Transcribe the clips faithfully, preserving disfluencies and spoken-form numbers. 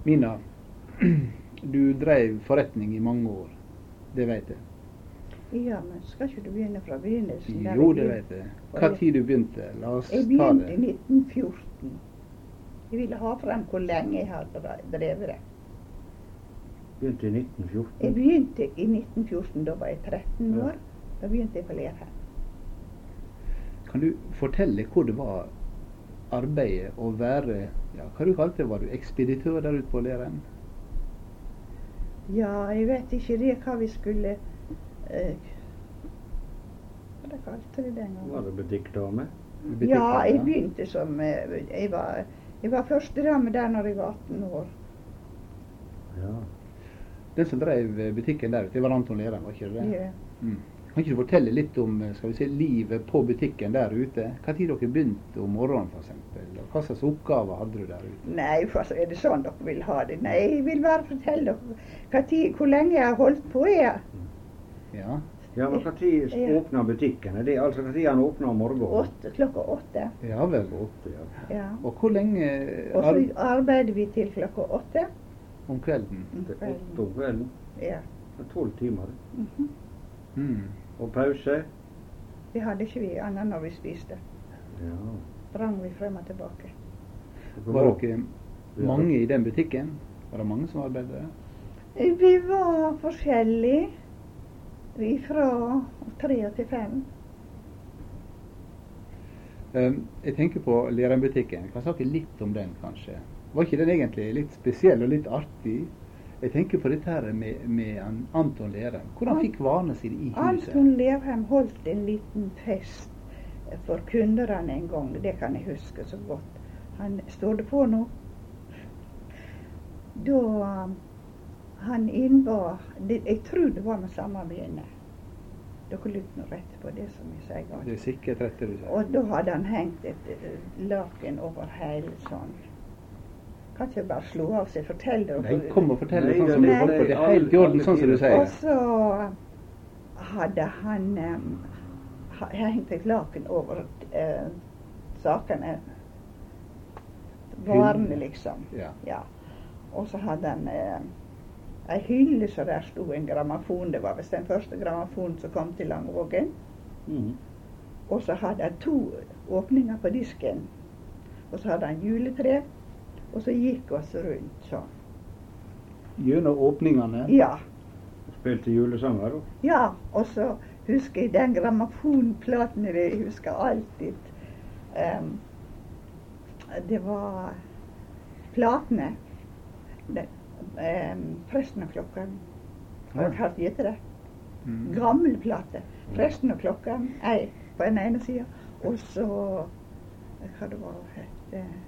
Mina, du drev forretning i mange år. Det vet jeg. Ja, men skal ikke du begynne fra begynnelsen? Der Jo, vi det begyn- vet jeg. Hva tid du begynte? La oss Jeg ta begynte i det. nitten fjorten. Jeg ville ha frem hvor lenge jeg hadde dre- drevet det. Begynte i nitten Jeg fjorten. begynte i nitten fjorten, da var jeg tretten Ja. år. Da begynte jeg på Lerheim. Kan du fortelle hvor det var arbeidet å være, ja, hva du kalte det, var du ekspeditør der ute på Lerheim? Ja, jeg vet ikke det hva vi skulle eh, Hva det kalte det den Var gangen? det butikkdame? Butikken, Ja, jeg begynte som eh, Jeg var, jeg var førstedame der når jeg var atten år. Ja. Den som drev butikken der ute, det var Anton Lerheim, var ikke det? Ja. Mm. Kan ikke du fortelle litt om, skal vi si, livet på butikken der ute? Hva tid dere begynte om morgenen, for eksempel? Og hva slags oppgaver hadde du der ute? Nei, for så er det sånn dere vil ha det? Nei, jeg vil bare fortelle dere hva tid, hvor lenge jeg har holdt på. Jeg. Ja, Ja, men når Ja. åpner butikken? Er det altså når han åpner om morgenen? Åtte, klokka åtte. ja vel. Åtte, ja. Ja. Og hvor lenge Og så ar- arbeider vi til klokka åtte. om kvelden? om Det er kvelden. åtte om kvelden. Ja. Det er tolv timer. det. Mhm. Mm. Og pause? Det hadde ikke vi annet når vi spiste. Ja. Sprang vi frem og tilbake. Var dere mange i den butikken? Var det mange som arbeidet der? Vi var forskjellige. Fra tre til fem. Um, jeg tenker på Lerheim-butikken. Kan snakke litt om den, kanskje? Var ikke den egentlig litt spesiell og litt artig? Jeg tenker på dette her med, med An- Anton Lerheim. Hvordan fikk varene sine i huset? Anton Lerheim holdt en liten fest for kunderne en gang. Det kan jeg huske så godt. Han står det på nå. Da um, han innvar det, Jeg tror det var med samarbeidende. Dere lytter nå rett på det som jeg sier. Det galt. er sikkert rett det du sier. Og da hadde han hengt et eh, laken over hele sånn. Kan ikke bare slå av seg. Fortell det. Nei, kom og fortell det Nei, sånn som du nei, holdt på. Det er alle- helt i orden, alle sånn som du tider. Og sier. så hadde han um, ha- hengt et laken over uh, sakene. Varene, liksom. Ja. Ja. Og så hadde han uh, ei hylle så der sto en grammofon. Det var visst den første grammofonen som kom til Langvågen. Mhm. Og så hadde han to åpninger på disken. Og så hadde han juletre. Og så gikk oss rundt sånn. Gjennom åpningene. Ja. Spilte julesanger, da. Ja, og så husker jeg den grammofonplaten. Jeg husker alltid um, Det var platene. Det, um, Presten og klokken. Har Ja. dere hørt gjette det? Mm. Gammel plate. Presten og klokken, ei på den ene sida. Og så hva det var het um,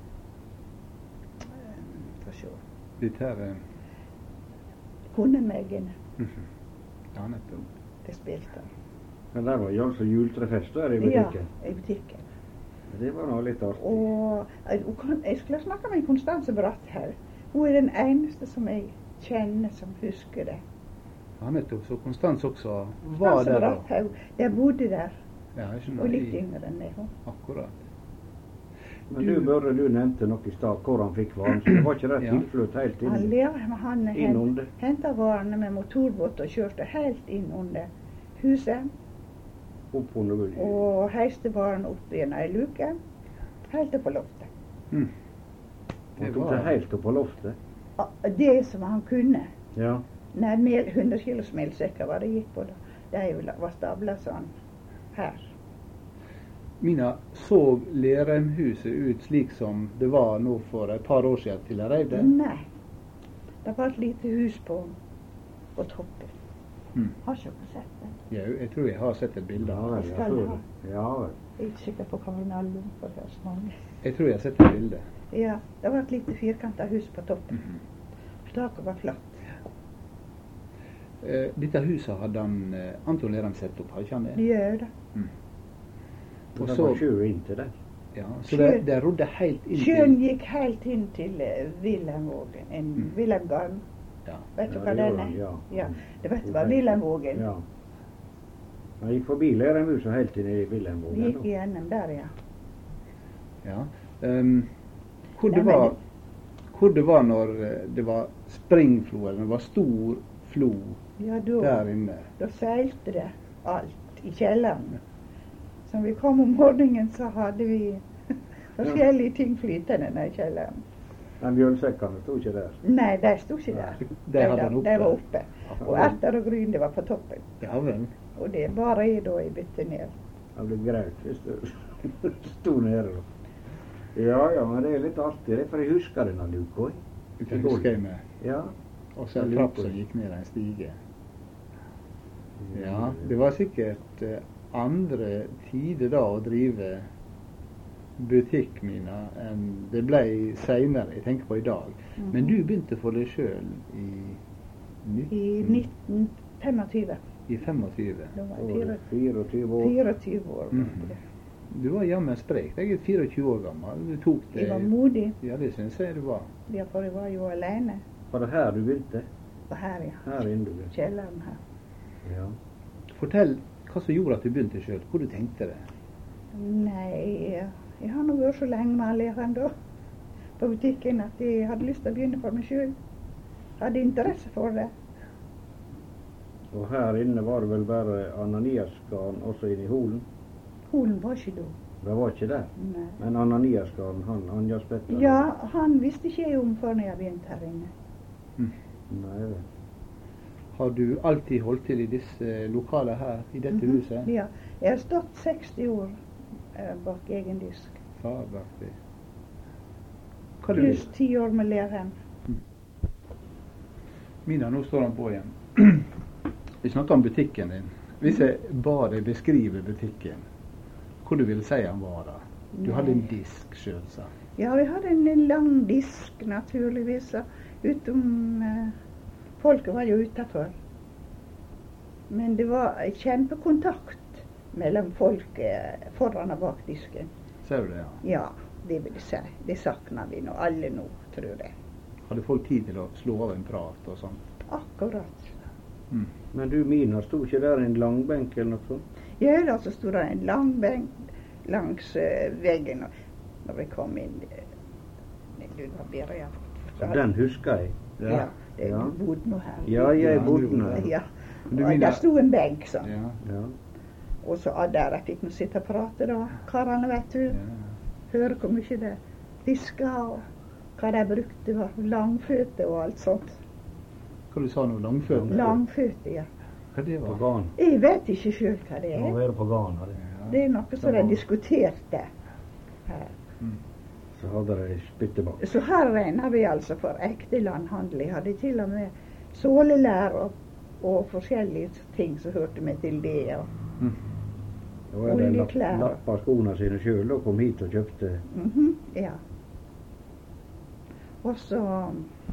Få se. Dette her eh, Hundemeggen. mhm. Ja, nettopp. Det spilte. Men der var jo altså juletrefest der i Ja, butikken. i butikken. Det var nå litt artig. Og jeg, og kan- jeg skulle snakke med Konstanse Bratthaug. Hun er den eneste som jeg kjenner som husker det. Ja, nettopp. Så Konstans også var Konstanse der da. Bratthaug. Jeg bodde der, Ja, jeg skjønner. og litt I- yngre enn det hun. Akkurat. Men du, Børre, du nevnte noe i stad hvor han fikk varen, så det var ikke det Ja. tilfløt helt Han inn, lever, han inn under. henta varene med motorbåt og kjørte helt inn under huset. Opp under gulvet. Og heiste varene opp gjennom ei luke, helt opp på loftet. Mm. Han Det tok det var helt opp på loftet. Ah, Det som han kunne. Ja. Nei, mel, hundre kilos melsekker var det gikk på da. De var stabla sånn her. Mina, så Lerheimhuset ut slik som det var nå for et par år siden til jeg reiv det? Nei. Det var et lite hus på, på toppen. Mm. Har ikke dere sett det? Ja, jeg tror jeg har sett et bilde Ja av vel, det. jeg skal tror ha. det. Ja vel. Jeg er ikke sikker på hva var en album for det er så mange. Jeg tror jeg har sett et bilde. Ja, det var et lite firkanta hus på toppen. Mhm. Taket var flatt. Eh, dette huset hadde han, eh, Anton Lerheim sett opp, har ikke han det? Gjør det. Mm. Og Og det så, var sjø inntil der. ja, så det, det rodde helt inn Sjøen til gikk helt inn til eh, Wilhelmvågen. En Mm. Wilhelmgarden. ja. Vet du Ja, hva det den gjorde er? han, ja. Ja, det vet du hva Wilhelmvågen. Ja. Han gikk forbi Lerheimhuset helt til nede i Vi Wilhelmvågen. gikk da. igjennom der, ja. ja. Um, hvor, Nei, det men- var, hvor hvor det var når det var springflo, eller det var stor flo Ja, da, der inne. da seilte det alt i kjelleren. Så når vi kom om morgenen, så hadde vi forskjellige ting flytende nede i kjelleren. Men bjølsekkene sto ikke der? Nei, de sto ikke der. De hadde den oppe. De var oppe. Og erter og gryn, det var på toppen. Ja vel. Og det bare jeg da jeg bytte ned. Det ble greit hvis du sto nede da. Ja, ja, men det er litt artig. Det er for jeg husker denne luka. Det husker jeg med. Ja. Og så en trapp som gikk ned en stige. Ja, det var sikkert eh, andre tider da å drive butikk, Mina, enn det ble senere. Jeg tenker på i dag. Mhm. Men du begynte for deg sjøl i I nitten tjuefem. I tjuefem. Da var Så jeg var det fire- fireogtyve år. fireogtyve år. Mhm. Du var jammen sprek. Jeg er fireogtyve år gammel. Du tok det. Jeg var modig, Ja, det syns jeg du var. ja, for jeg var jo alene. Var det her du begynte? Og her, ja. Her inne du begynte? Kjelleren her. Ja. Fortell hva som gjorde at du begynte sjøl. Hvor du tenkte det. Nei, jeg har nå vært så lenge med læreren da, på butikken, at jeg hadde lyst til å begynne for meg sjøl. Hadde interesse for det. Og her inne var det vel bare Ananiasgarden også inne i holen? Holen var ikke da. Det var ikke der. Nei. Men Ananiasgarden, han Anja Spetter? Ja, han visste ikke jeg om før når jeg begynte her inne. Nei vel. Har du alltid holdt til i disse lokalene her, i dette Mhm. huset? Ja. Jeg har stått seksti år eh, bak egen disk. Fabelaktig. Hva du Pluss ti år med læreren. Mina, nå står han på igjen. Vi snakker om butikken din. Hvis jeg ba deg beskrive butikken, hvor du ville si han var da? Du hadde en disk, selvsagt. Ja, vi hadde en lang disk, naturligvis. Og utom eh, folket var jo utenfor. Men det var en kjempekontakt mellom folket foran og bak disken. Ser du det, ja? Ja, det vil jeg si. Det savner vi nå alle nå, tror jeg. Hadde folk tid til å slå av en prat og sånt? Akkurat. Mm. Men du, Mina, sto ikke der en langbenk eller noe sånt? Ja, da så sto det en lang benk langs uh, veggen og, når vi kom inn. Nei, du var bedre, ja. Så hadde- Den husker jeg. Ja, det, Ja. du bodde nå her. Ja, jeg Ja, bodde du- der. Ja. Du Og mener- der sto en benk, sånn. Ja. Ja. Og så ah, der jeg fikk nå sitte og prate, da. Karene, vet du. ja. Høre hvor mye det diska, og hva de brukte. Var langføtter og alt sånt. Hva du sa nå? Langføtter? Langføtter, ja. Hva det På var? garn. Jeg vet ikke sjøl hva det Det må er. være på garn. hadde jeg. Ja. Det er noe som de diskuterte her. Så hadde de spyttebank. Så her regner vi altså for ekte landhandel. Jeg hadde til og med sålelær og, og forskjellige ting som hørte med til det. Og, Mm. Da var de lapp, Oljeklær. lappa skoene sine sjøl og kom hit og kjøpte. mhm, ja. Og så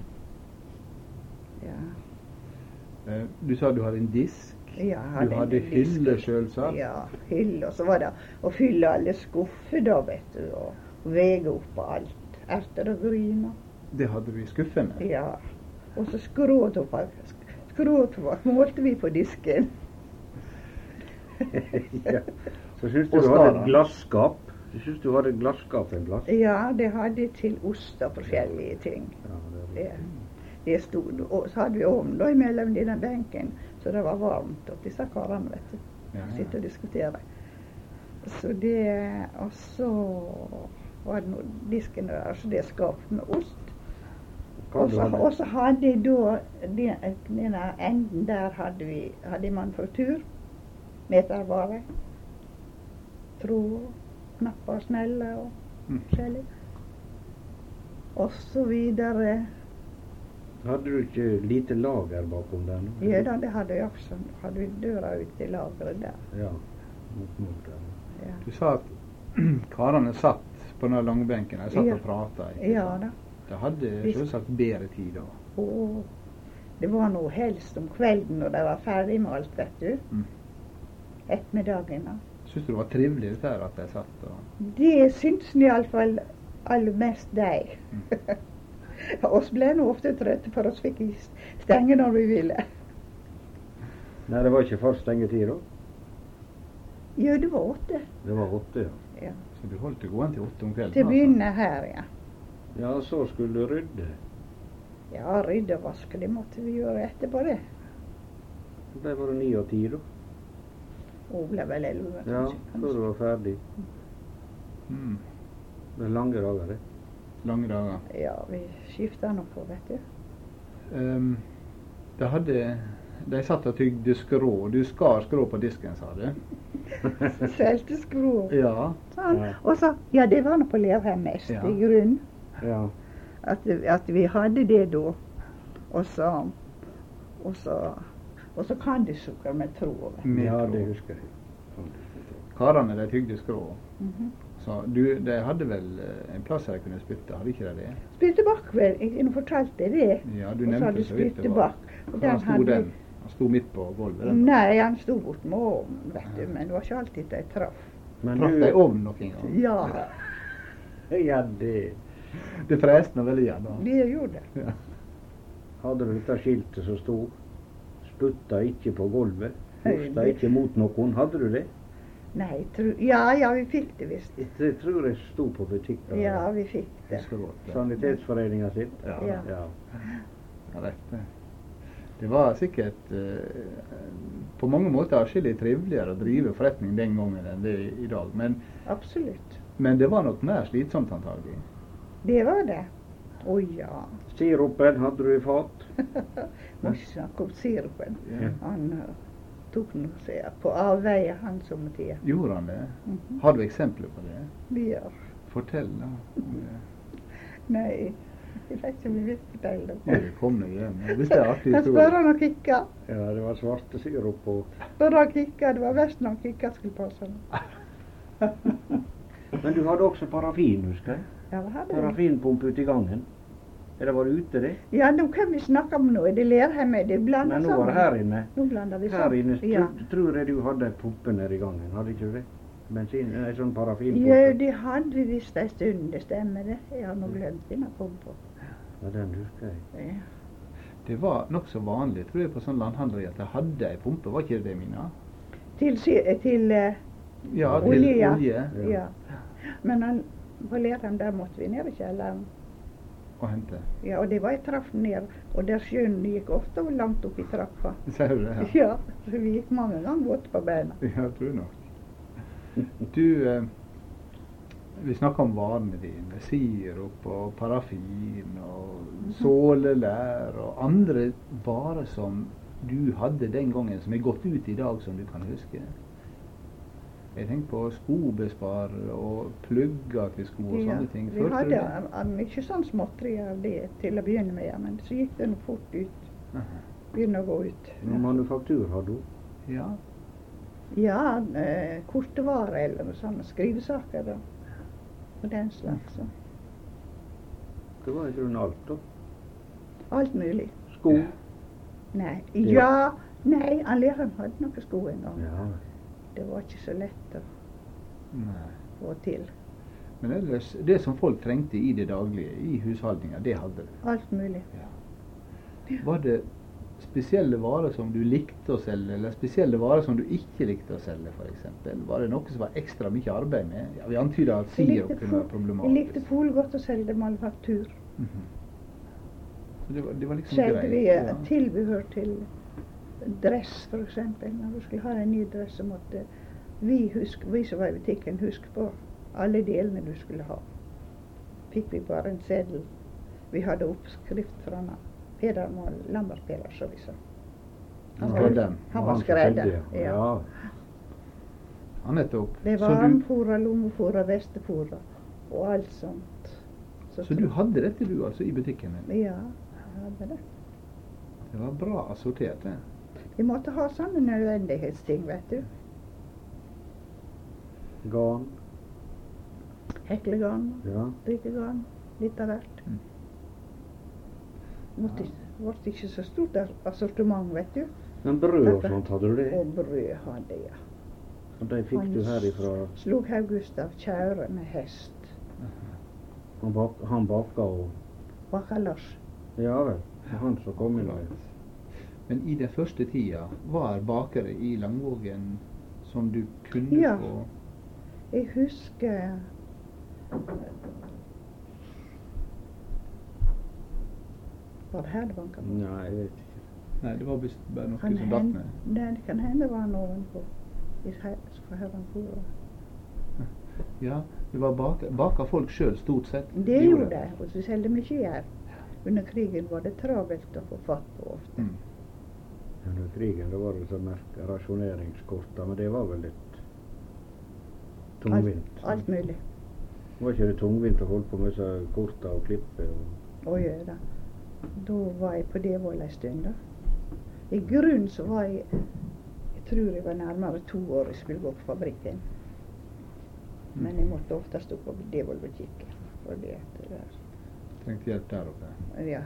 ja, Eh, Du sa du hadde en disk. ja, jeg Du en hadde disk. hylle, selvsagt. Ja, hylle. Og så var det å fylle alle skuffer, da, vet du. Og vege opp og alt. Erter og gryn. og- Det hadde vi skuffene. Ja. Og så skråtopper. Skråtopper målte vi på disken. Ja. Så syns du Og du hadde skala. et glasskap. Du syns du hadde et glasskap en plass? Ja, det hadde til ost og forskjellige ting. Ja, det Det, det stod, og så hadde vi ovn da imellom denne benken, så det var varmt og disse karene, vet du. Ja, ja. Sitte og diskutere. Så det, og så var det noe disken der, så det skapet med ost. Hva Og du så, hadde? og så hadde jeg da, den, denne enden der hadde vi, hadde manufaktur, metervare, tråd, knapper, sneller og Mm. forskjellig. Og så videre. Hadde du ikke lite lager bakom der? nå? Ja da, det hadde jeg også. Hadde vi døra ut til lageret der. Ja. Mot, mot der. Ja. Du sa at karene satt på den langbenken. De satt Ja. og prata. Ja da. De hadde Visst. selvsagt bedre tid da. Og det var nå helst om kvelden når de var ferdig med alt, vet du. Mm. Ettermiddagen. da. Syns du det var trivelig dette her at de satt og Det syns iallfall aller mest deg. Oss ble nå ofte trøtte, for oss fikk vi stenge når vi ville. Nei, det var ikke fast stengetid da? Ja, det var åtte. Det var åtte, ja. Ja. Så du holdt det gående til åtte om kvelden? Til å altså. begynne her, ja. Ja, så skulle du rydde. Ja, rydde og vaske, det måtte vi gjøre etterpå det. Det var ni og ti, da. Og ble vel elleve, Ja, kanskje. før du var ferdig. Mm. Det er lange dager, det. Lange dager. Ja, vi skiftet nå på, vet du. Um, de hadde De satt og tygde skrå. Du skar skrå på disken, sa du? Svelgte skrå. Ja. Sånn. Ja. Og så, ja, det var nå på Lerheim mest, Ja. i grunn. Ja. At, at vi hadde det da. Og så, og så, og så candysukker med tråd. Med ja, tråd. det husker jeg. Karene, de tygde skrå. Mhm. Så du, de hadde vel eh, en plass her de kunne spytte, hadde ikke de det? Spyttebakk, vel. Jeg nå fortalte jeg det. Ja, du Og så nevnte hadde så vidt det var. spyttebakk. Og For den han sto hadde- den. Han sto midt på gulvet. Den. Nei, han sto bort med ovnen, vet du. Men det var ikke alltid de traff. Men Traff de i ovnen noen gang? Ja, Ja, det. Det freste nå veldig igjen. da. det gjorde det. Ja. Hadde du dette skiltet som sto 'Sputta ikke på gulvet', Hei, 'Hosta det- ikke mot noen'? Hadde du det? Nei, tro, ja, ja, vi fikk det visst. Det tror jeg sto på butikker. Ja, vi fikk det. Husker godt. Ja. Sanitetsforeninga sitt. Ja. Ja. Ja. Ja, rett det. Det var sikkert eh, på mange måter atskillig triveligere å drive forretning den gangen enn det er i dag. Men, Absolutt. men det var nok mer slitsomt antagelig. Det var det. Å ja. Sirupen hadde du i fat. Må ikke snakke om sirupen. Ja. Han uh, tok noe seg på avveie, han somme tider. Gjorde han det? Mhm. Har du eksempler på det? Ja. Fortell, da. om det. Nei, jeg vet ikke om jeg vil fortelle det. Oi, kom nå igjen. Hvis det er artig Jeg spør historie. han og kikka. Ja, det var svarte sirup på. Spør han kikka. Det var verst når han kikka skulle passe han. Men du hadde også parafin, husker jeg. Ja, hva hadde vi? Parafinpumpe ute i gangen. Eller var det ute, det? Ja, nå kan vi snakke om noe. Det Lerheim er det blander Men nå var det her inne. Nå blander vi Her inne sammen. Ja. tro- tror jeg du hadde en pumpe nede i gangen. Hadde ikke du det? Bensin, en sånn Ja, parafinpumpe. det hadde vi visst en stund, det stemmer det. Jeg har nå glemt den jeg kom på. Ja, den husker jeg. Ja. Det var nokså vanlig, tror jeg, på sånn landhandleri at de hadde ei pumpe. Var ikke det det, Mina? Til, sy- til eh, Ja, til olje, ja. olje. ja. Men han, på Lerheim der måtte vi ned i kjelleren. Og hente. Ja, og det var jeg traff ned. Og der sjøen gikk ofte langt opp i trappa. Ser du det? her? Ja, så vi gikk mange ganger våte på beina. Ja, jeg tror nok. Du, eh, vi snakker om varene dine. Sirup og parafin og sålelær og andre varer som du hadde den gangen, som er gått ut i dag, som du kan huske. Jeg tenker på skobesparere og plugger til sko og Ja, sånne ting. vi Følte du hadde det? uh, mye sånn småtteri av det til å begynne med, ja, men så gikk det nå fort ut. Aha. Begynne å gå ut. Noen manufaktur hadde du? Ja. Ja, eh, kortvarer eller noe sånt, skrivesaker da. Og den slags. så. Det var i grunnen alt, da. Alt mulig. Sko? Nei. Ja. Ja, nei, han Lerheim hadde noen sko en gang. Ja. Det var ikke så lett å Nei. få til. Men ellers, det som folk trengte i det daglige, i husholdninga, det hadde du. Alt mulig. Var det spesielle varer som du likte å selge, eller spesielle varer som du ikke likte å selge, f.eks.? Var det noe som var ekstra mye arbeid med? Ja, vi antyder at Jeg sirup likte kunne være fol- Jeg problematisk. likte polgodt å selge manufaktur. Mhm. Så det var, det var liksom Selgte greit. vi Ja. eh, tilbehør til dress, for eksempel. Når du skulle ha en ny dress, så måtte vi, huske, vi som var i butikken, huske på alle delene du skulle ha. Fikk vi bare en seddel. Vi hadde oppskrift fra Peder Mål Lambertpeder, som vi sa. Han var, Skredderen. han var som skredder. selger, Ja. Ja. Ja, nettopp. Det Så var du, armfora, lommefora, vestefora og alt sånt. så du hadde dette du, altså, i butikken din? Ja, jeg hadde det. Det var bra assortert, det. Vi måtte ha sånne nødvendighetsting, vet du. Garn. Heklegarn, Ja. strikkegarn, litt av hvert. Mm. Måtte, ble ikke så stort assortiment, vet du. Men brød og sånt, hadde du det? Og brød hadde jeg. Og de fikk du herifra. Slog Haug Gustav Kjære med hest. Han, bak, han baka og Baka Lars. Ja vel. Det var han som kom inn der. Men i den første tida, var bakere i Langvågen som du kunne Ja. få? Jeg husker Var det her det banket på? Nei, jeg vet ikke. Nei, det var visst bare noe Kan som datt hende, ned. nei, det kan hende det var noen på i he- så her han for. Ja, det var baka, baka folk sjøl stort sett. Det De gjorde det, og så selgde mye gjær. Under krigen var det travelt å få fatt på ofte. Mm. Under krigen da var det så merke rasjoneringskorta, men det var vel litt tungvint. Alt, alt mulig. Var ikke det tungvint å holde på med så korta og klippe? Og Å gjøre. Da var jeg på Devold en stund, da. I grunnen så var jeg Jeg tror jeg var nærmere to år jeg skulle gå på fabrikken. Men jeg måtte ofte stå på Devold og kikke. Fordi at det der Trengte hjelp der oppe. Ja.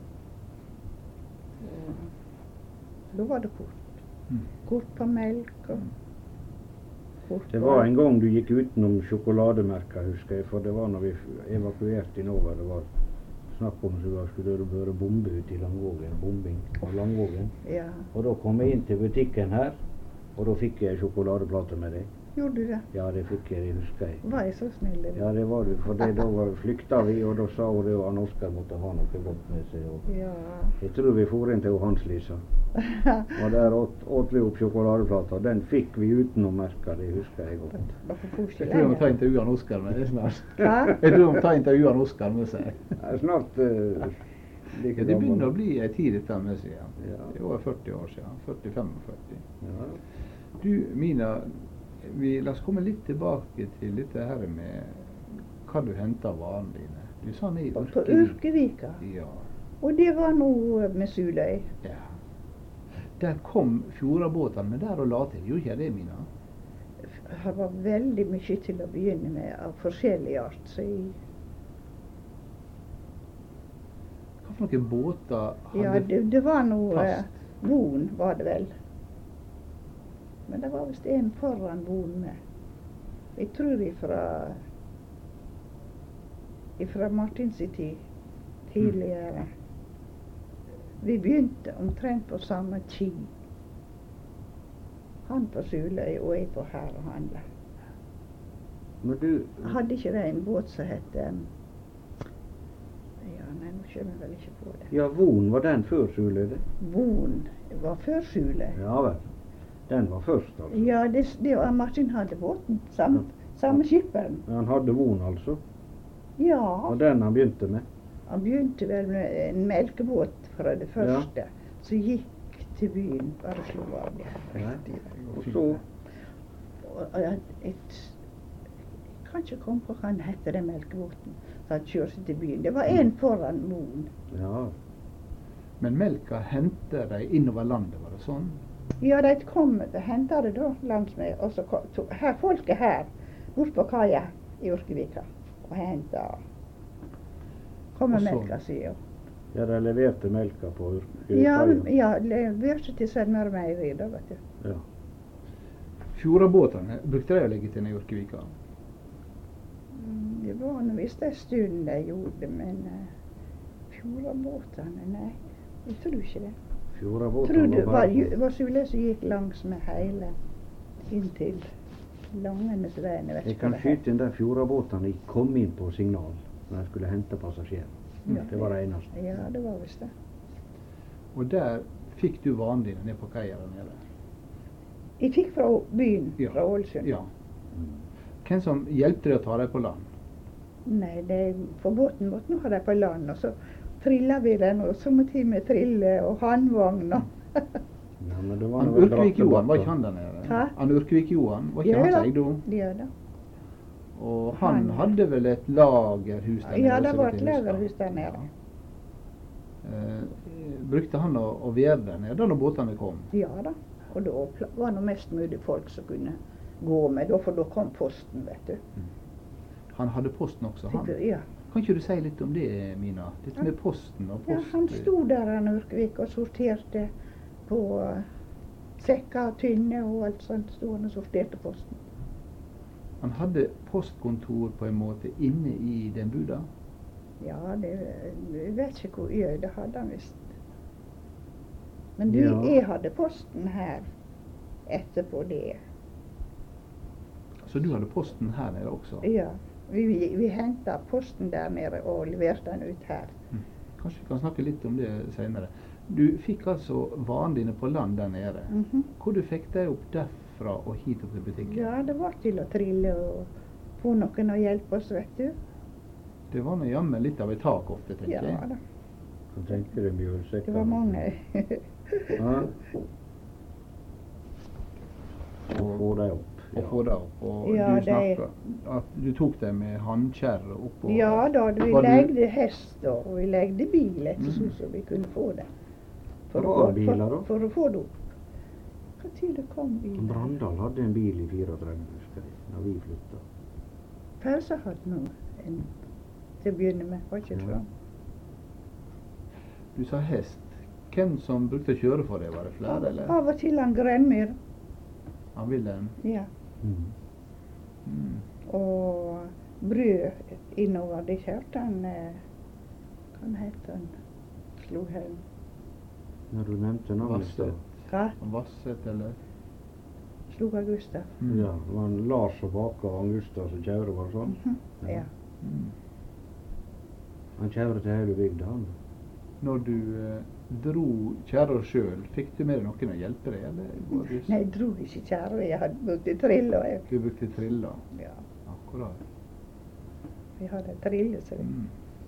Og da var det kort. Mm. Kort på melk og kort det på var en gang du gikk utenom sjokolademerker, husker jeg, for det var når vi f- evakuerte i Nova. Det var snakk om så det skulle være bombe ute i Langvågen, bombing av Langvågen. Ja. Og da kom jeg inn til butikken her, og da fikk jeg sjokoladeplate med deg. Gjorde du det? Ja, det fikk jeg, det husker jeg. Var jeg så snill? eller? Ja, det var du, for det, da var- flykta vi, og da sa hun det, og han Oskar måtte ha noe godt med seg. Og Ja. jeg tror vi for inn til Hans-Lisa, og der åt, åt vi opp sjokoladeplata. Den fikk vi utenom merker, det husker jeg godt. Dere får ikke Jeg tror jeg må ta lenger. intervjuet han Oskar med det snart. Hva? Jeg tror jeg må ta intervjuet han Oskar med seg. Det er snart uh, like Ja, det begynner å gammel. bli en tid dette med seg. Ja. Ja. Det er over førti år siden. førti femogførti. Ja. Du, Mina, vi, la oss komme litt tilbake til dette her med hva du henter varene dine. Du sa ned i På Urkevik. Urkevika. Ja. Og det var noe med Suløy. ja. Der kom fjordabåtene med der og la til. Gjorde ikke jeg det, Mina? Det var veldig mye til å begynne med av forskjellig art. Så jeg, Hva for noen båter hadde ja, det, det var noe fast? Von var det vel. Men det var visst en foran Von med. Jeg tror ifra ifra Martins tid tidligere. Vi begynte omtrent på samme tid. Han på Suløy og jeg på her og handla. Men du, Hadde ikke det en båt som het um, Ja, nei, nå kommer jeg vel ikke på det. ja, Von, var den før Suløy, det? Von var før Suløy. Ja vel. Den var først, altså. Ja, det, det var Martin hadde båten. Samme, samme skipperen. Han hadde Von, altså. Ja. Og den han begynte med. Han begynte vel med en melkebåt fra det første. Så gikk til byen. Bare slo av det. Nei. Og så Og, og jeg, jeg, jeg kan ikke komme på hva han hette, den melkebåten. Så han kjørte til byen. Det var en foran Moen. Ja. Men melka henter de innover landet, var det sånn? Ja, de kom og henta det da langs med. Og så kom, to, her, folk er her, bort på kaia i Urkevika, og henta. Kom med Og så- melka si. og- Ja, de leverte melka på Urk- Ja, kaia. ja, leverte til Sunnmøre Meieri da, vet du. Ja. Fjordabåtene, brukte de å legge til ned i Urkevika? Mm, Det var nå visst en stund de gjorde det, men uh, fjordabåtene, nei, jeg tror ikke det. Tror Fjordabåtene du var var, bare ju- var Sule som gikk langs med hele inntil Langenesveien? Jeg vet Jeg ikke kan hva det het. skyte inn der fjordabåtene kom inn på signal når de skulle hente passasjerer. Ja. Det var det eneste. Ja, det var visst det. Og der fikk du varene dine ned på kaia der nede? Jeg fikk fra byen, Ja. fra Ålesund. Ja. Hvem som hjelpte deg å ta deg på land? Nei, det, på båten måtte nå ha dem på land, og så trilla vi den, og somme tid med trille og handvogn og Ja, men det var Han nå vel Urkevik-Johan, var brattebåter. ikke han der nede? Hæ? Han Urkevik-Johan, var ikke Ja, han da. som eide henne? Ja da. Og han Han- hadde vel et lagerhus der nede? Ja, det så var vidt et jeg husker. lagerhus der nede. Eh, brukte han å, å være der nede da når båtene kom? Ja da. Og da pla- var det mest mulig folk som kunne gå med, da, for da kom posten, vet du. Han hadde posten også, han. Ja. Kan ikke du si litt om det, Mina? Dette med posten og ja, post... han sto der han Urkevik og sorterte på eh, sekker, tynne og alt sånt. Sto han og sorterte posten. Han hadde postkontor på en måte inne i den buda? Ja, det, jeg vet ikke hvor øy det hadde han visst. Men du, Ja. jeg hadde posten her etterpå det. Så du hadde posten her nede også? Ja, vi, vi, vi henta posten der nede og leverte den ut her. Mm. Kanskje vi kan snakke litt om det senere. Du fikk altså varene dine på land der nede. Mhm. Hvor du fikk deg opp derfra og hit opp til butikken? Ja, det var til å trille og få noen å hjelpe oss, vet du. Det var nå jammen litt av et tak ofte, tenker Ja jeg. da, Kan tenke deg mjølsekker. det var mange. Ja. Og få deg opp. Og få deg opp. Og Ja, du det- snakket at du tok deg med handkjerre oppå. Ja da, vi Var du- legde hest og vi legde bil etter Mhm. sånn som vi kunne få det. Hva å var få- biler da? for, for å få det opp. Hva tid det kom bilen? Brandal hadde en bil i tretifire, husker jeg, da vi flytta. Persa hadde nå en til å begynne med, var ikke det Ja. sånn? Du sa hest. Hvem som brukte å kjøre for deg? Var det flere, eller? Av og til han Grønmyr. Han Wilhelm? Ja. Mm. Mm. Og brød innover. Det kjørte han eh, Hva heter han? Slohaug. Når du nevnte navnet så. Vasset. Hva? Vasset, eller? Sloga Gustav. Mm. Ja, det var en Lars og Baka og han Gustav som kjører, var det sånn? Mhm. Ja. Mm. Han kjører til hele bygda, han. Når du eh, dro kjerra sjøl, fikk du med deg noen å hjelpe deg, eller? Var du, Nei, jeg dro ikke kjerre. Jeg hadde brukt trilla. jeg. Du brukte trilla? Ja, Akkurat. vi hadde trille, så vi. Mm.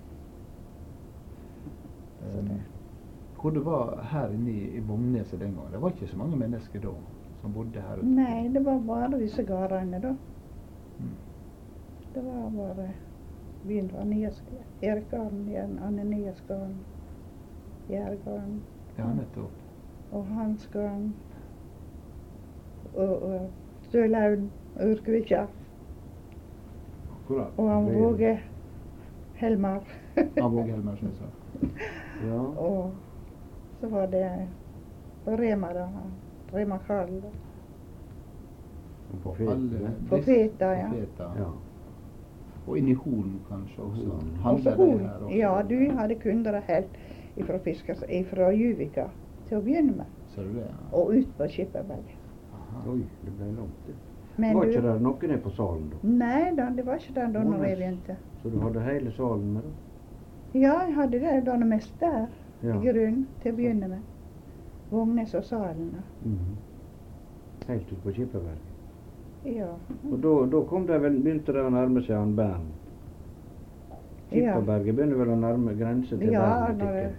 Så Um, det. hvor det var her inne i, i Vågneset den gangen, det var ikke så mange mennesker da som bodde her ute? Nei, det var bare disse gårdene, da. Mm. Det var bare byen var Niasgarden. Erikgarden, Anne-Niasgarden, Gjærgarden Ja, nettopp. og Hansgarden og, og Stølaugen og Urkvikja. Akkurat. Og han Det- Våge Helmar. Av Våge Helmersnes. Ja. Og så var det på Rema, da. Rema Karl. da. På Feta. På Feta, ja. På Feta. Ja. Og inn i Holen kanskje også. Holen. Og Handler så det Holen. her også? Ja, du hadde kunder helt ifra, fiskers, ifra Juvika til å begynne med. Ser du det? Ja. Og ut på Skipperberg. Aha. Oi, det ble langt. det. Men var du- ikke det noen nede på salen da? Nei da, det var ikke det da når Nei. jeg begynte. Så du hadde hele salen med da? Ja, jeg hadde det da mest der, Ja. i grunn, til å begynne med. Vågnes og salen. da. Mhm. Helt ut på Skipperberg. Ja. Og da, da kom det vel, begynte det å nærme seg han Bern. Ja. Skipperberget begynner vel å nærme grense til Ja, når Bern-butikken. det,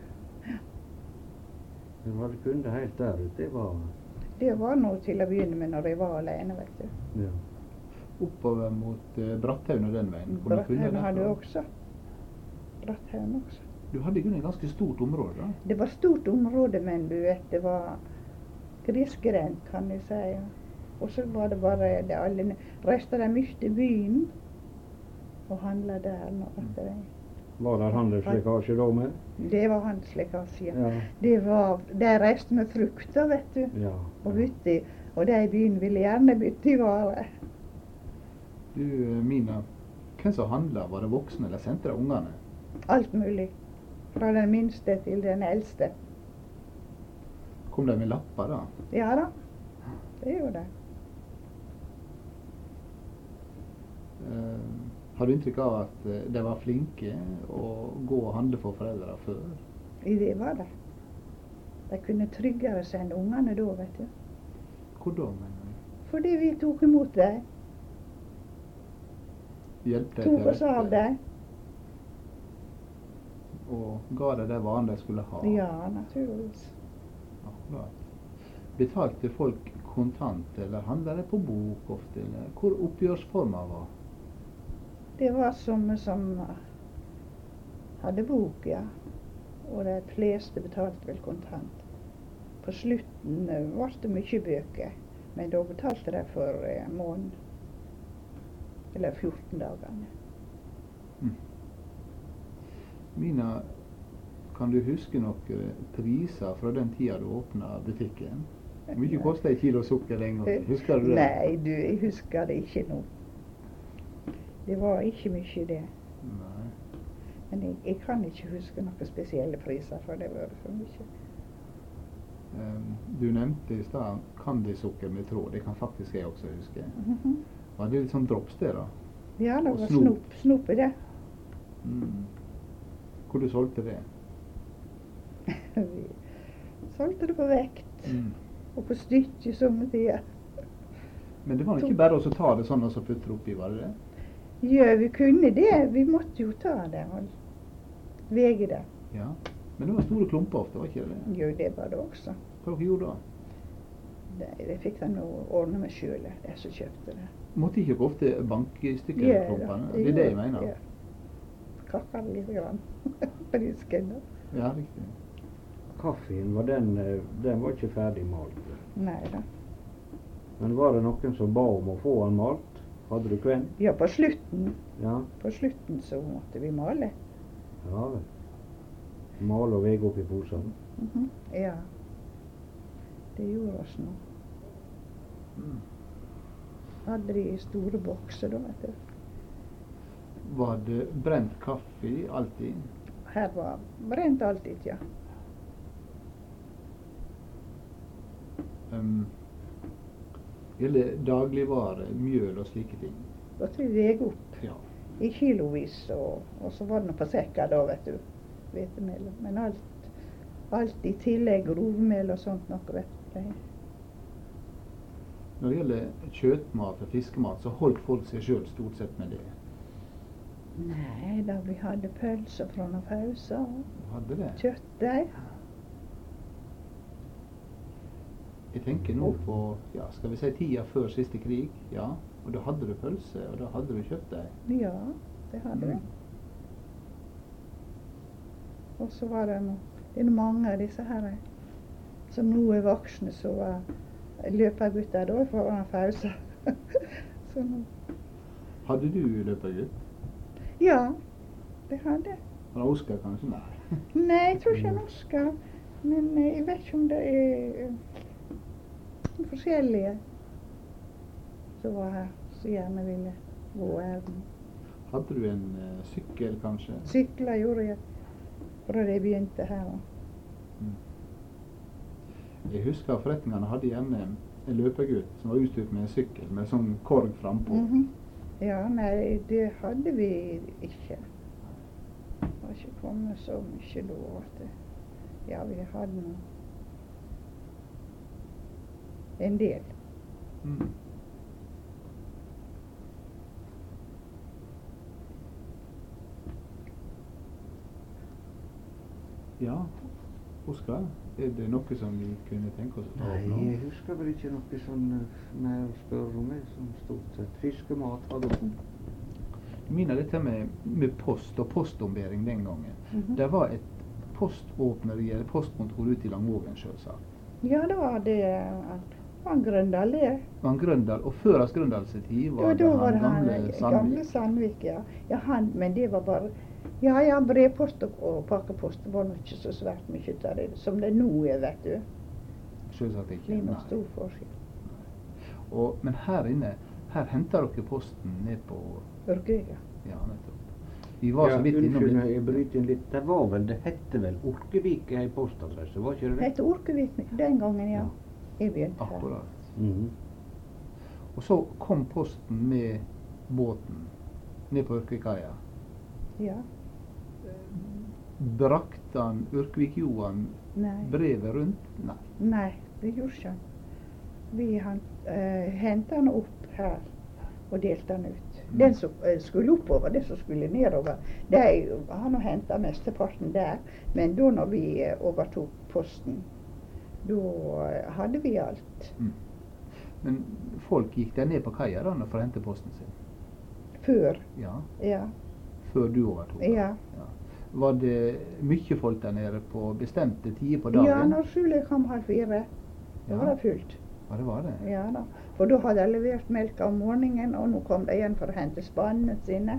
Du hadde kunder helt der ute. Det var det var noe til å begynne med når jeg var alene, vet du. ja. Oppover mot uh, Bratthaugen og den veien. Kom du kunne Bratthaugen hadde derfra? også. Bratthaugen også. Du hadde i grunnen et ganske stort område, da. Det var stort område, men du vet, det var grisgrendt, kan jeg si. ja. Og så var det bare det alle reiste de mye til byen og handla der. Når det, Var det handelslekkasje da med? det var handelslekkasje. Ja. Ja. Det var, de reiste med frukter, vet du, Ja. og bytte. Og de i byen ville gjerne bytte i varer. Du, eh, Mina, hvem som handla? Var det voksne, eller sendte de ungene? Alt mulig. Fra den minste til den eldste. Kom de med lapper, da? Ja da, det gjorde de. Eh, har du inntrykk av at eh, de var flinke å gå og handle for foreldre før? I det var det. De kunne tryggere sende ungene da, vet du. Hvor da, mener du? Fordi vi tok imot dem. Hjelpte de Tok til oss av rette? dem. Og ga de de varene de skulle ha? Ja, naturligvis. Akkurat. Betalte folk kontant, eller handla de på bok ofte? Eller hvor oppgjørsforma var? Det var som som hadde bok, ja. Og de fleste betalte vel kontant. På slutten eh, var det mye bøker, men da betalte de for eh, måneden. Eller fjorten dagene. Mina, kan du huske noen priser fra den tida du åpna butikken? Hvor mye kosta et kilo sukker den gangen? Husker du det? Nei, du, jeg husker det ikke nå. Det var ikke mye det. Nei. Men jeg, jeg kan ikke huske noen spesielle priser, for det var for mye. Um, du nevnte i stad candysukker med tråd. Det kan faktisk jeg også huske. Mhm. Var det litt sånn drops det, da? Ja, det Og var snop. snop, snop i det. Mm. Hvor du solgte det? solgte det på vekt. Mm. Og på stykket somme tider. Men det var ikke bare å ta det sånn og så putte det oppi, var det det? Ja, vi kunne det. Vi måtte jo ta det og vege det. Ja. Men det var store klumper ofte, var ikke det? Jo, det var det også. Hva dere gjorde da? Det, det fikk de nå ordne med sjøl, de som kjøpte det. Måtte ikke dere ofte banke i stykker Ja, klumpene? da. Det er det jeg mener. Ja. Kakka det litt grann på disken da. Ja, riktig. Kaffen var den, eh, den var ikke ferdig malt. Nei da. Men var det noen som ba om å få den malt? Hadde du kvenn? Ja, på slutten. Ja. På slutten så måtte vi male. Ja vel. Male og vege opp i posen. Mhm. Ja. Det gjorde oss nå. Mm. Hadde de i store bokser da, vet du. Var det brent kaffe alltid? Her var brent alltid, ja. Um, Eller dagligvare, mjøl og slike ting? Måtte vi vege opp Ja. i kilovis, og, og så var det noe på sekker da, vet du. Hvetemel. Men alt, alt i tillegg, grovmel og sånt noe, vet du. Når det gjelder kjøttmat og fiskemat, så holdt folk seg sjøl stort sett med det. Nei, da vi hadde pølser fra noen pauser, Hadde det. kjøttdeig. Jeg tenker nå på, ja, skal vi si tida før siste krig, ja. Og da hadde du pølse, og da hadde du kjøttdeig. Ja, det hadde vi. Og så var det noe, det er mange av disse her som nå er voksne, som var løpergutter da fra noen pauser. Så nå. Hadde du løpergutt? Ja, det hadde jeg. Var det Oskar kanskje? Nei. Nei, jeg tror ikke han Oskar. Men eh, jeg vet ikke om det er eh, forskjellige som var her, som gjerne ville gå ærend. Hadde du en uh, sykkel kanskje? Sykler gjorde jeg fra da jeg begynte her. Mm. Jeg husker forretningene hadde gjerne en løpergutt som var utstyrt med en sykkel med sånn korg frampå. Mhm. Ja, nei, det hadde vi ikke. Det var ikke kommet så mye da at det, ja, vi hadde noe. En del. Mm. Ja, Oskar, er det noe som vi kunne tenke oss å ta Nei, opp nå? jeg husker vel ikke noe sånn eh, mer å spørre om. Jeg som stort sett fiskemat hadde du. Jeg minner dette med, med post og postombæring den gangen. Mhm. Det var et poståpneri eller postkontor ute i Langvågen selvsagt. Ja, da var det han Grøndal, det. Han Grøndal, og før hans Grøndals tid var Ja, det da han var det han gamle gamle Sandvik. Sandvik, ja. Ja, han, men det var bare, ja, ja, brevpost og, og pakkepost, det var nok ikke så svært mye av det, som det nå er, vet du. Selvsagt ikke. Det er noe Nei. stor forskjell. Og, men her inne, her henter dere posten ned på, Ørkøya. ja, nettopp. Vi var så vidt innom unnskyld, det. jeg bryter inn litt. Det var vel, det hette vel Orkevik ei postadresse, var ikke det det? Hette Orkevik den gangen, ja. Jeg begynte her. Akkurat. Mhm. Og så kom posten med båten ned på Ørkøykaia. Ja. Brakte han Ørkvik-Johan Nei. brevet rundt? Nei. Nei, det gjorde ikke han. Vi han, uh, hentet han opp her og delte han ut. Mm. Den som uh, skulle oppover, det som skulle nedover, det er jo, han har hentet mesteparten der. Men da når vi uh, overtok posten, da uh, hadde vi alt. Mm. Men folk gikk der ned på kaia da for å hente posten sin? Før, Ja. ja. Før du overtok? Ja. Ja. Var det mye folk der nede på bestemte tider på dagen? Ja, når skjulet kom halv fire, da var Ja. det fullt. Ja, det var det. Ja da. For da hadde jeg levert melka om morgenen, og nå kom de igjen for å hente spannene sine.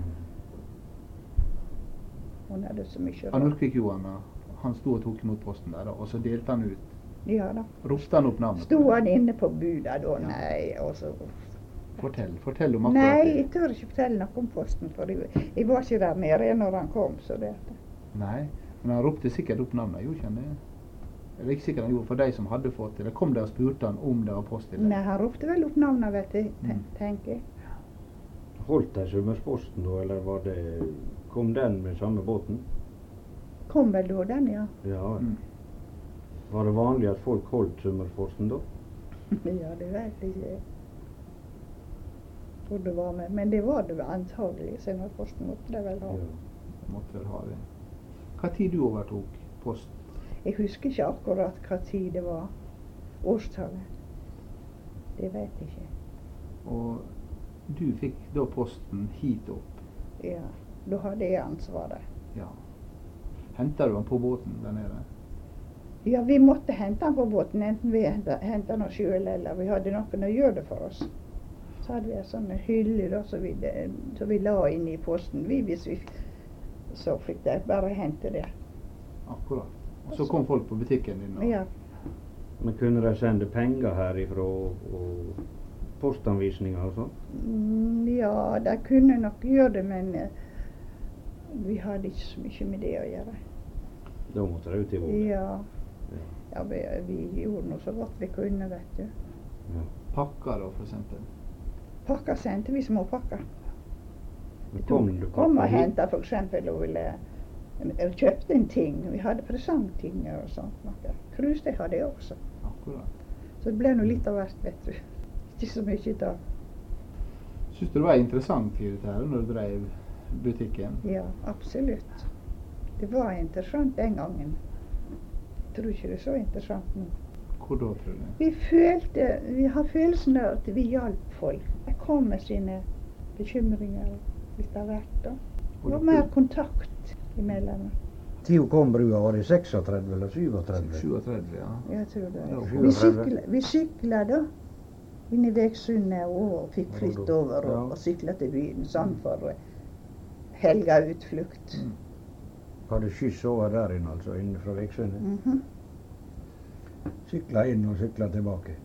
Hun hadde så mye Han rart. Ørkvik-Johan, han sto og tok imot posten der, da, og så delte han ut. Ja da. Ropte han opp navnet? Sto på det? han inne på buda da? Ja. Nei, og så Fortell, fortell om akkurat Nei, det. jeg tør ikke fortelle noe om posten, for jeg, jeg var ikke der nede når han kom, så det Nei, men han ropte sikkert opp navnet, gjorde ikke han det? Eller ikke sikkert han gjorde for de som hadde fått det. Eller kom de og spurte han om det var post til det? Nei, han ropte vel opp navnet, vet du, ten- Mm. tenker jeg. Holdt de Sunnmørsposten da, eller var det, kom den med samme båten? Kom vel da den, ja. Ja. Mm. Var det vanlig at folk holdt Sunnmørsposten da? Ja, det vet jeg ikke. Hvor det var med. Men det var det antagelig. Sunnmørsposten måtte de vel ha. Ja. Måtte vel ha det. Hva tid du overtok post? Jeg husker ikke akkurat hva tid det var. Årstallet. Det vet jeg ikke. Og du fikk da posten hit opp? Ja, da hadde jeg ansvaret. Ja. Hentet du den på båten der nede? Ja, vi måtte hente den på båten, enten vi hentet den selv, eller vi hadde noen å gjøre det for oss. Så hadde vi en sånn hylle da, så vi, så vi la inn i posten. Vi, hvis vi så fikk de bare hente det. Akkurat. Og så kom folk på butikken din? Og... Ja. Men kunne de sende penger herifra og postanvisninger og sånn? Mm, ja, de kunne nok gjøre det, men uh, vi hadde ikke så mye med det å gjøre. Da måtte de ut i vågen? Ja. Ja. Ja, vi, vi gjorde noe så godt vi kunne, vet du. Ja. Pakker da, for eksempel? Pakker sendte vi små pakker. Men kom du Kom og pakker hit? hentet for eksempel og ville uh, kjøpte en ting. Vi hadde presangting og sånt noe. Krus det hadde jeg også. Akkurat. Så det ble noe litt av hvert, vet du. Ikke så mye da. Syns du det var interessant i dette her når du drev butikken? Ja, absolutt. Det var interessant den gangen. Jeg tror ikke det er så interessant nå. Hvor da, tror du? Vi følte, vi har følelsen av at vi hjalp folk. De kom med sine bekymringer litt av hvert da. Det var mer kontakt imellom. Tio kom-brua, var det seksogtredve eller syvogtredve? syvogtredve, ja. Jeg tror det. Ja, Vi sykla, vi sykla da inn i Vegsundet og fikk fritt over og, Ja. og sykla til byen sånn for helga utflukt. Mm. Hadde skyss over der inne, altså, inne fra Vegsundet. Mhm. Sykla inn og sykla tilbake.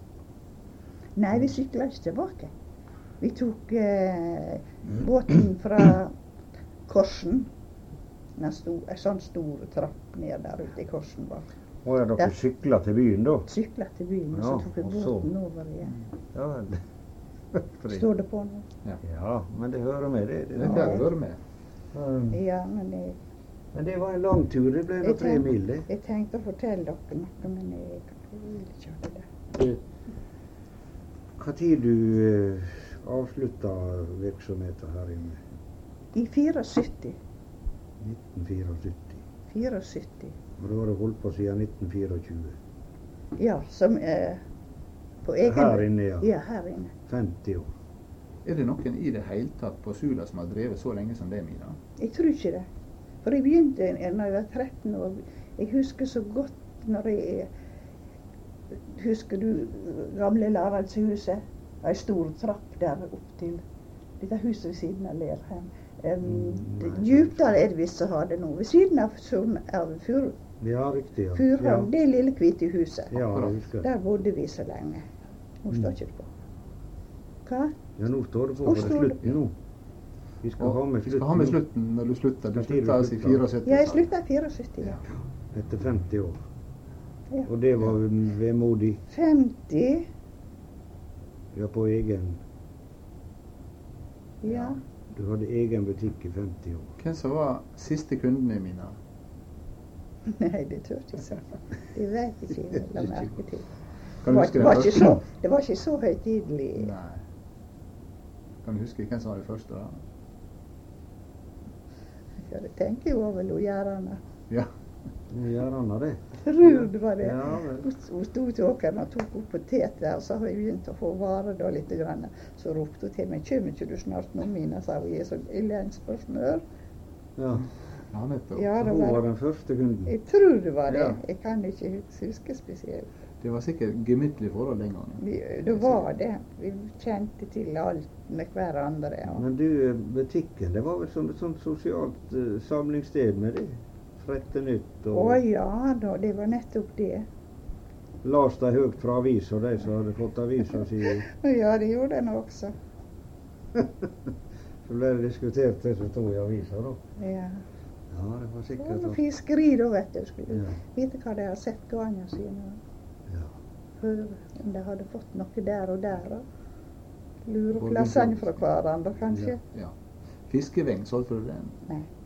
Nei, vi sykla ikke tilbake. Vi tok eh, båten fra Korsen. En sto, en sånn stor trapp ned der ute i Korsen bak. Å ja, dere Der. sykla til byen da? Sykla til byen, og Ja, så tok vi og så- båten over igjen. Ja vel. Fordi- Står det på nå? Ja, men det hører med det. det Det kan jeg høre med. Um, Ja, men jeg, Men det var en lang tur, det ble nå jeg, tre tenkte, mil det. jeg tenkte å fortelle dere noe, men jeg, jeg vil ikke gjøre det. Hva tid du uh, avslutta virksomheten her inne? I syttifire. nitten syttifire. syttifire. Og da har du holdt på siden nitten tjuefire. Ja, som eh, på egen... Her inne, ja. Ja, her inne. femti år. Er det noen i det hele tatt på Sula som har drevet så lenge som det, Mina? Jeg tror ikke det. For jeg begynte da jeg var tretten år. Jeg husker så godt når jeg Husker du gamle Laraldshuset? Ei stor trapp der opp til dette huset ved siden av Lerheim. Um, Mm, Djupdal er det visst som har det nå. Ved siden av, Sorn- av Fur, Ja, riktig. Ja. Furholm, det lille hvite huset. Ja, ja, jeg husker. Der bodde vi så lenge. Nå står ikke det på. Hva? Ja, nå står det på, Hvor for det står er det? slutten nå. Vi skal Og ha med vi slutten skal ha med nå. slutten når du slutter. Du Hva tid du slutta altså i slutta? syttifire. Ja, jeg slutta i syttifire. Ja. Etter femti år. Ja. Og det var vemodig. femti. Ja, på egen. Ja. Du hadde egen butikk i femti år. Hvem som var siste kundene mine? Nei, det tør jeg ikke si. Det vet jeg ikke. Jeg la merke til. Det Kan du var, huske det den var, ikke første? så, det var ikke så høytidelig. Nei. Kan du huske hvem som var det første? da? Ja, det tenker jeg over lojærene. Ja. Nå gjør han da det. Tror det var det. Ja, vel. Hun hun sto til åkeren og tok opp potet der, så har vi begynt å få varer da litt. Grann. Så ropte hun til meg, kommer ikke du snart nå, Mina, sa hun, jeg er så lens på smør. Ja. Ja, nettopp. Ja, Så det hun var var, den første kunden. jeg tror det var det. Ja. Jeg kan ikke huske, huske spesielt. Det var sikkert gemyttlige forhold den gangen. Vi, det var det. Vi kjente til alt med hverandre. Og Men du, butikken, det var vel sånn et sånt sosialt uh, samlingssted med det? Frette nytt Å og ja da, det var nettopp det. las de høyt fra avisa, de som hadde fått avisa si. Ja, det gjorde den også. Så ble det diskutert det som stod i avisa, da. Ja. Ja, det var Det sikkert var noe at fiskeri da, vet du. Skulle Ja. vite hva de har sett garnene sine. Ja. Høre om de hadde fått noe der og der. Og lure Og plassene det- fra hverandre, kanskje. Ja. Fiskeveng, solgte du den? Nei.